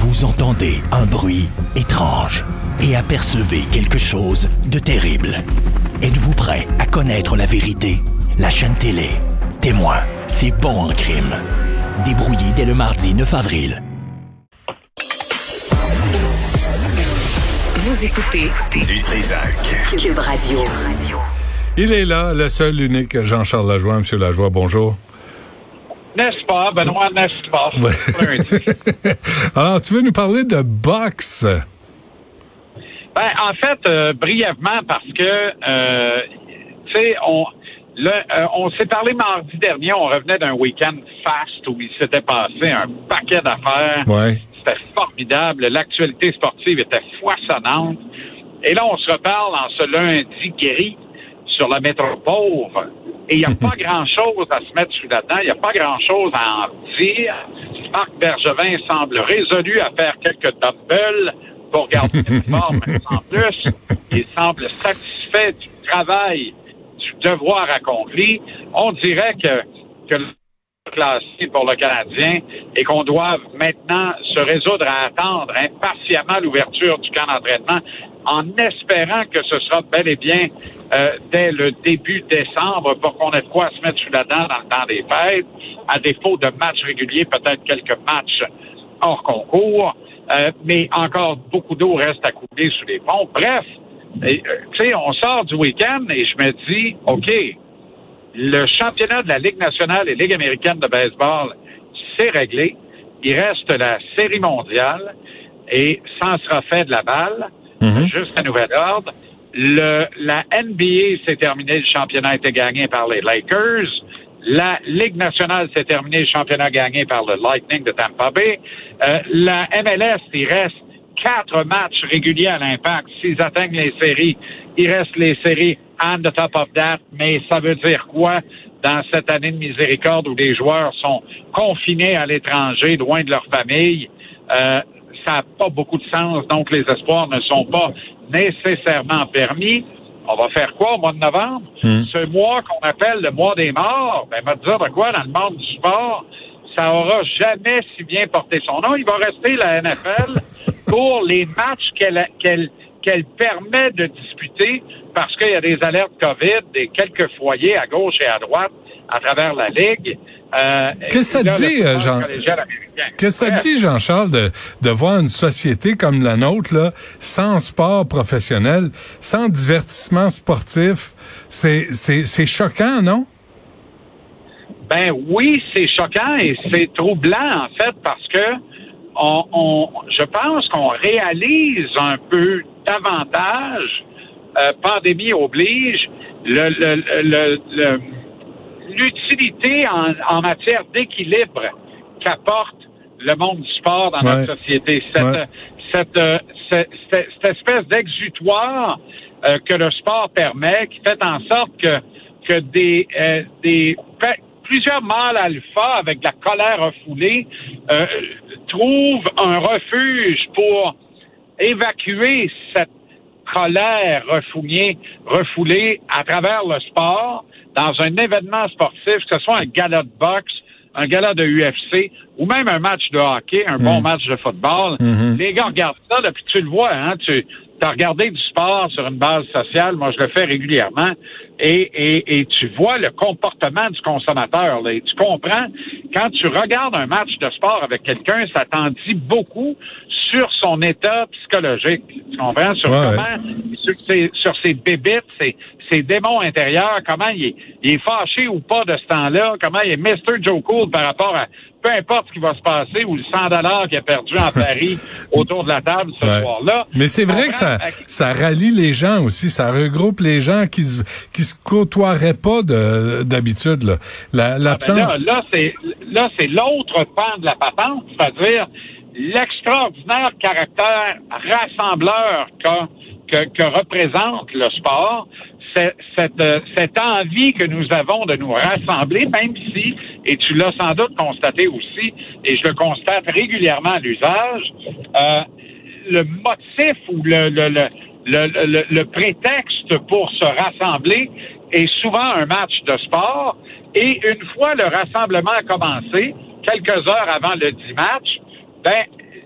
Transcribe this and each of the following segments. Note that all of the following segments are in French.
Vous entendez un bruit étrange et apercevez quelque chose de terrible. Êtes-vous prêt à connaître la vérité? La chaîne télé Témoin, c'est bon en crime. Débrouillé dès le mardi 9 avril. Vous écoutez du Trizac. Cube Radio. Il est là, le seul, l'unique Jean-Charles Lajoie. Monsieur Lajoie, bonjour. N'est-ce pas, Benoît, n'est-ce pas? Ouais. Alors, tu veux nous parler de boxe? Ben, en fait, brièvement, parce que, tu sais, on s'est parlé mardi dernier, on revenait d'un week-end fast où il s'était passé un paquet d'affaires. Ouais. C'était formidable. L'actualité sportive était foisonnante. Et là, on se reparle en ce lundi gris sur la métropole. Et il n'y a pas grand-chose à se mettre sous la dent. Il n'y a pas grand-chose à en dire. Marc Bergevin semble résolu à faire quelques dumbbells pour garder une forme. En plus, il semble satisfait du travail, du devoir accompli. On dirait que le classé pour le Canadien et qu'on doit maintenant se résoudre à attendre impatiemment l'ouverture du camp d'entraînement en espérant que ce sera bel et bien dès le début décembre pour qu'on ait de quoi se mettre sous la dent dans le temps des fêtes, à défaut de matchs réguliers, peut-être quelques matchs hors concours, mais encore beaucoup d'eau reste à couler sous les ponts. Bref, tu sais, on sort du week-end et je me dis, OK, le championnat de la Ligue nationale et Ligue américaine de baseball, c'est réglé. Il reste la Série mondiale et ça sera fait de la balle. Juste à nouvel ordre. La NBA s'est terminée, le championnat a été gagné par les Lakers. La Ligue nationale s'est terminée, le championnat gagné par le Lightning de Tampa Bay. La MLS, il reste 4 matchs réguliers à l'Impact. S'ils atteignent les séries, il reste les séries on the top of that. Mais ça veut dire quoi dans cette année de miséricorde où les joueurs sont confinés à l'étranger, loin de leur famille? Ça n'a pas beaucoup de sens, donc les espoirs ne sont pas nécessairement permis. On va faire quoi au mois de novembre? Ce mois qu'on appelle le mois des morts, ben, va te dire de quoi, dans le monde du sport, ça aura jamais si bien porté son nom. Il va rester la NFL pour les matchs qu'elle permet de disputer parce qu'il y a des alertes COVID et quelques foyers à gauche et à droite à travers la Ligue. Qu'est-ce que ça dit, Qu'est-ce que ça dit, Jean-Charles, de voir une société comme la nôtre, là, sans sport professionnel, sans divertissement sportif? C'est choquant, non? Ben oui, c'est choquant et c'est troublant, en fait, parce que je pense qu'on réalise un peu davantage, pandémie oblige, l'utilité en matière d'équilibre qu'apporte le monde du sport dans notre société. Cette espèce d'exutoire que le sport permet, qui fait en sorte que plusieurs mâles alpha avec de la colère refoulée trouvent un refuge pour évacuer cette colère refoulée à travers le sport dans un événement sportif, que ce soit un gala de boxe, un gala de UFC ou même un match de hockey, un bon match de football. Les gars regardent ça, là, puis tu le vois, hein, tu as regardé du sport sur une base sociale, moi je le fais régulièrement, et tu vois le comportement du consommateur, là, et tu comprends, quand tu regardes un match de sport avec quelqu'un, ça t'en dit beaucoup sur son état psychologique. Tu comprends? Sur sur ses bébites, ses démons intérieurs, comment il est fâché ou pas de ce temps-là, comment il est Mr. Joe Cool par rapport à peu importe ce qui va se passer ou le 100$ qu'il a perdu en Paris autour de la table ce soir-là. Mais c'est vrai que ça rallie les gens aussi, ça regroupe les gens qui se côtoieraient pas d'habitude, là. L'absence... Là, c'est l'autre pan de la patente, c'est-à-dire l'extraordinaire caractère rassembleur que représente le sport, cette envie que nous avons de nous rassembler, même si, et tu l'as sans doute constaté aussi, et je le constate régulièrement à l'usage, le motif ou le prétexte pour se rassembler est souvent un match de sport, et une fois le rassemblement a commencé, quelques heures avant le 10 match, ben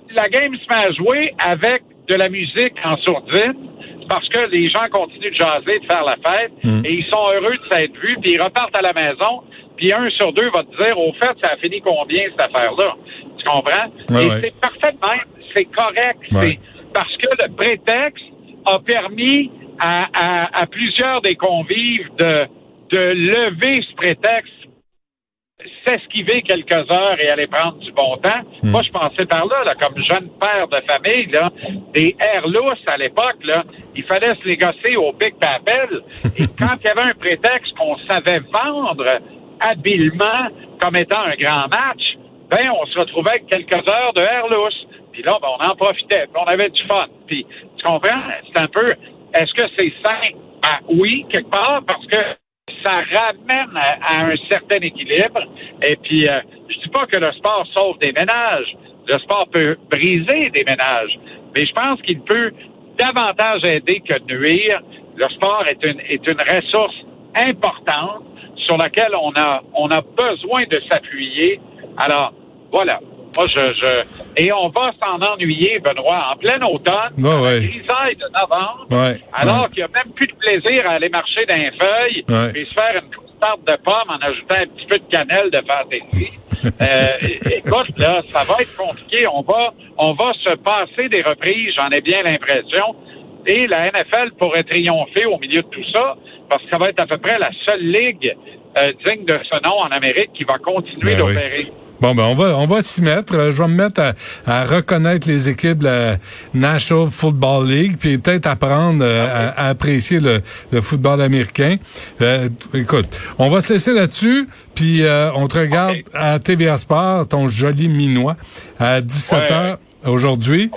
la game se met à jouer avec de la musique en sourdine, parce que les gens continuent de jaser, de faire la fête, et ils sont heureux de s'être vus, puis ils repartent à la maison, puis 1 sur 2 va te dire, au fait, ça a fini combien, cette affaire-là? Tu comprends? Et c'est parfaitement, c'est correct. C'est parce que le prétexte a permis à plusieurs des convives de lever ce prétexte, s'esquiver quelques heures et aller prendre du bon temps. Moi, je pensais par là, comme jeune père de famille, là, des Airloos à l'époque, là, il fallait se négocier au Big Papel. Et quand il y avait un prétexte qu'on savait vendre habilement comme étant un grand match, ben, on se retrouvait avec quelques heures de Airloos. Puis là, ben, on en profitait, puis on avait du fun. Puis, tu comprends? C'est un peu, est-ce que c'est sain? Ben, oui, quelque part, parce que ça ramène à un certain équilibre. Et puis, je dis pas que le sport sauve des ménages. Le sport peut briser des ménages. Mais je pense qu'il peut davantage aider que nuire. Le sport est une ressource importante sur laquelle on a besoin de s'appuyer. Alors, voilà. Moi, et on va s'en ennuyer, Benoît, en plein automne, la grisaille de novembre, alors qu'il n'y a même plus de plaisir à aller marcher dans les feuilles et se faire une tarte de pommes en ajoutant un petit peu de cannelle de fantaisie. Écoute, là, ça va être compliqué. On va se passer des reprises, j'en ai bien l'impression. Et la NFL pourrait triompher au milieu de tout ça, parce que ça va être à peu près la seule ligue digne de ce nom en Amérique qui va continuer d'opérer. Bon, ben on va s'y mettre. Je vais me mettre à reconnaître les équipes de la National Football League, puis peut-être apprendre à apprécier le football américain. Écoute, on va se laisser là-dessus, puis on te regarde à TVA Sport, ton joli minois, à 17h aujourd'hui.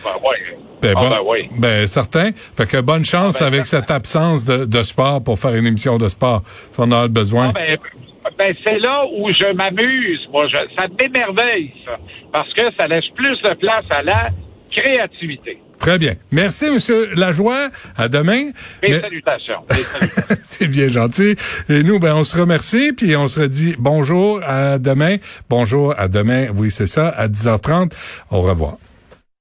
Ben certain. Fait que bonne chance avec cette absence de sport pour faire une émission de sport. Si on a besoin. Ben, c'est là où je m'amuse. Moi, ça m'émerveille, ça. Parce que ça laisse plus de place à la créativité. Très bien. Merci, Monsieur Lajoie. À demain. Salutations. C'est bien gentil. Et nous, ben, on se remercie, puis on se redit bonjour à demain. Bonjour à demain. Oui, c'est ça, à 10h30. Au revoir.